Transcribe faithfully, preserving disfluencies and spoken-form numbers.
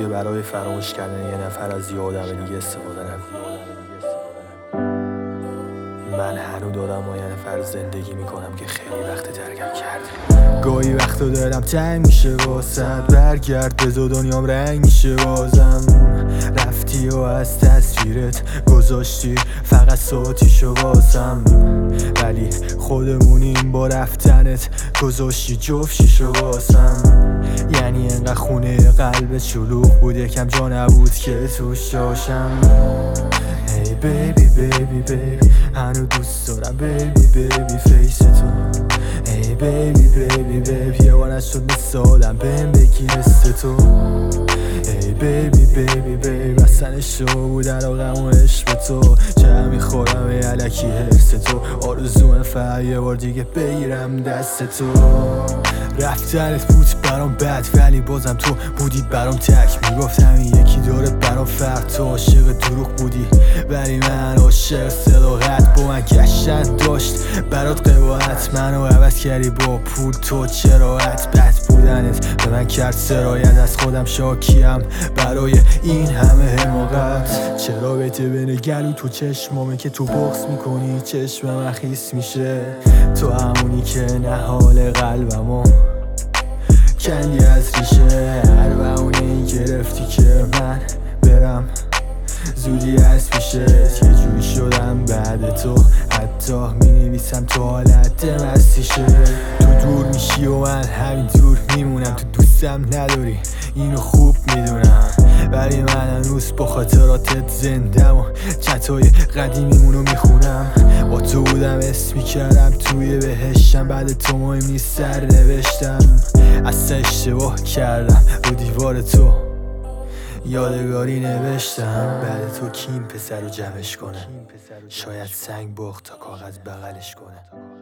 شده برای فراموش کردن یه نفر از یه آدم دیگه استفاده نکنم. من هنوز دارم با یه نفر زندگی میکنم که خیلی وقت ترکم کرد. گاهی وقتا دلم تنگ میشه واسد، برگرد بزا دنیام رنگ میشه بازم. رفتی و از تصویرت گذاشتی فقط صوتیشو واسم، ولی خودمونیم با رفتنت گذاشتی جفتشیشو واسم. یعنی انقدر خونه قلبت شلوغ بود یکم جا نبود که توش جاشم. Hey baby baby baby هنو دوست دارم baby baby فیس تو. Hey baby baby baby یه بار نشد مثل آدم بهم بگی مثل تو. Hey baby baby baby اصلا اشتباه بود علاقم و عشق به تو. چه میخورم ای علکی حرس تو، آرزوم فقط یه بار دیگه بگیرم دست تو. رفتنت بود برام بد ولی بازم تو بودی برام تک. میگفتم این یکی داره برام فرق، تو عاشق دروغ بودی ولی من عاشق صداقت. با من گشتن داشت برات قباحت، منو عوض کردی با پول تو چرایت. بد بودنت به من کرد سرایت، از خودم شاکیم برای این همه حماقت. چرا بهته بین گلو تو چشمامه که تو بغض میکنی چشم من خیس میشه. تو همونی که نهال قلبمو کندی از ریشه، هر بهونه‌ای گرفتی که من برم زودی از پیشت. یه جوری شدم بعد تو حتی مینویسم تو حالت مستیشه. تو دور میشی و من همین دور میمونم، تو دوستم نداری اینو خوب میدونم، ولی من هنوز با خاطراتت زندم و چتای قدیمیمونو میخونم. با تو بودم اسم میکردم توی بهشتم، بعد تو مهم نیست سر نوشتم. اصلا اشتباه کردم رو دیوار تو یادگاری نوشتم. بعد تو کیم پسر رو جمعش کنه، شاید سنگ بخت تا کاغذ بغلش کنه.